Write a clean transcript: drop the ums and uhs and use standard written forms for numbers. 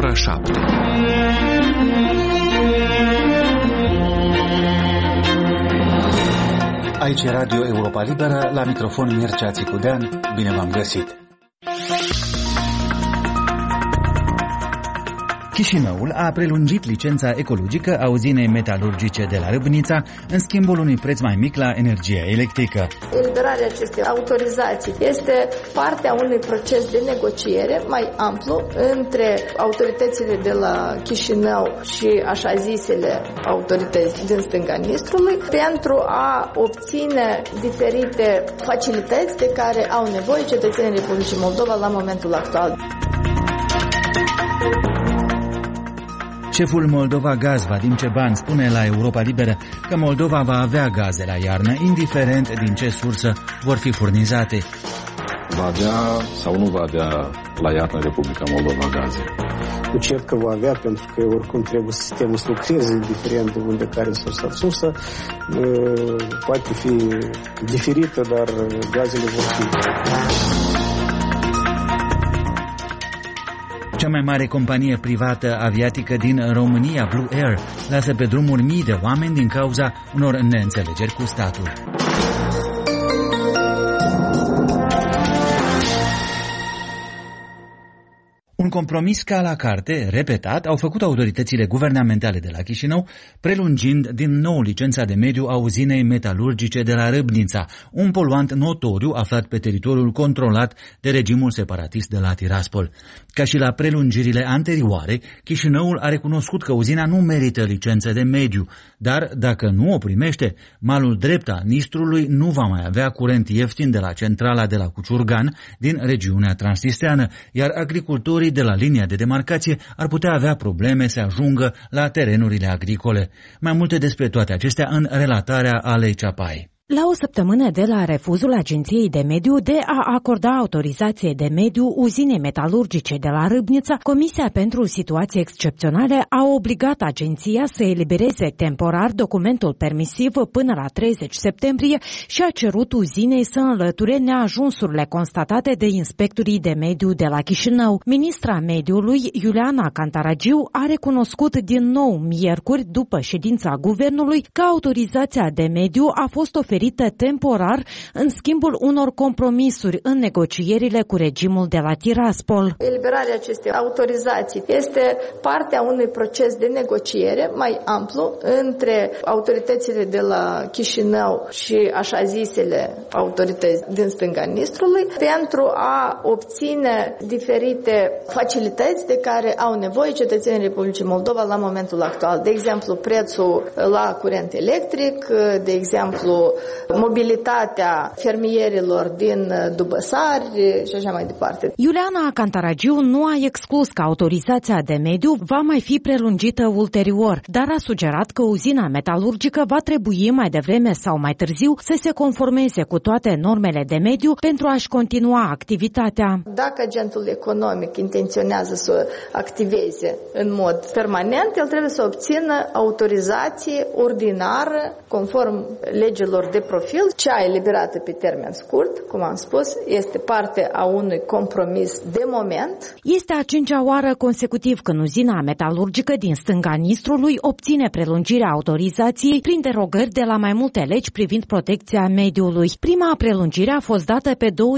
ora 7. Aici e Radio Europa Liberă, la microfon Mircea Țicudean. Bine v-am găsit! Chișinăul a prelungit licența ecologică a uzinei metalurgice de la Râbnița în schimbul unui preț mai mic la energia electrică. Eliberarea acestei autorizații este partea unui proces de negociere mai amplu între autoritățile de la Chișinău și așa zisele autorități din stânga Nistrului pentru a obține diferite facilități de care au nevoie cetățenii Republicii Moldova la momentul actual. Șeful Moldova Gaz, Vadim Ceban, spune la Europa Liberă că Moldova va avea gaze la iarnă, indiferent din ce sursă vor fi furnizate. Va avea sau nu va avea la iarnă Republica Moldova gaze? Cert că va avea, pentru că oricum trebuie sistemul să lucreze, indiferent de unde care sursa. Poate fi diferită, dar gazele vor fi. Cea mai mare companie privată aviatică din România, Blue Air, lasă pe drumuri mii de oameni din cauza unor neînțelegeri cu statul. Un compromis ca la carte, repetat, au făcut autoritățile guvernamentale de la Chișinău, prelungind din nou licența de mediu a uzinei metalurgice de la Râbnița, un poluant notoriu aflat pe teritoriul controlat de regimul separatist de la Tiraspol. Ca și la prelungirile anterioare, Chișinăul a recunoscut că uzina nu merită licență de mediu, dar dacă nu o primește, malul drept al Nistrului nu va mai avea curent ieftin de la centrala de la Cuciurgan din regiunea transnistreană, iar agricultorii de la linia de demarcație ar putea avea probleme să ajungă la terenurile agricole. Mai multe despre toate acestea în relatarea Alei Ceapai. La o săptămână de la refuzul Agenției de Mediu de a acorda autorizație de mediu uzinei metalurgice de la Râbnița, Comisia pentru Situații Excepționale a obligat agenția să elibereze temporar documentul permisiv până la 30 septembrie și a cerut uzinei să înlăture neajunsurile constatate de inspectorii de mediu de la Chișinău. Ministra Mediului, Iuliana Cantaragiu, a recunoscut din nou miercuri, după ședința guvernului, că autorizația de mediu a fost oferită temporar în schimbul unor compromisuri în negocierile cu regimul de la Tiraspol. Eliberarea acestei autorizații este partea unui proces de negociere mai amplu între autoritățile de la Chișinău și așa zisele autorități din stânga Nistrului pentru a obține diferite facilități de care au nevoie cetățenii Republicii Moldova la momentul actual. De exemplu, prețul la curent electric, de exemplu, mobilitatea fermierilor din Dubăsari și așa mai departe. Iuliana Cantaragiu nu a exclus că autorizația de mediu va mai fi prelungită ulterior, dar a sugerat că uzina metalurgică va trebui mai devreme sau mai târziu să se conformeze cu toate normele de mediu pentru a-și continua activitatea. Dacă agentul economic intenționează să activeze în mod permanent, el trebuie să obțină autorizație ordinară conform legilor de profil. Cea eliberată pe termen scurt, cum am spus, este parte a unui compromis de moment. Este a 5-a oară consecutiv când uzina metalurgică din stânga Nistrului obține prelungirea autorizației prin derogări de la mai multe legi privind protecția mediului. Prima prelungire a fost dată pe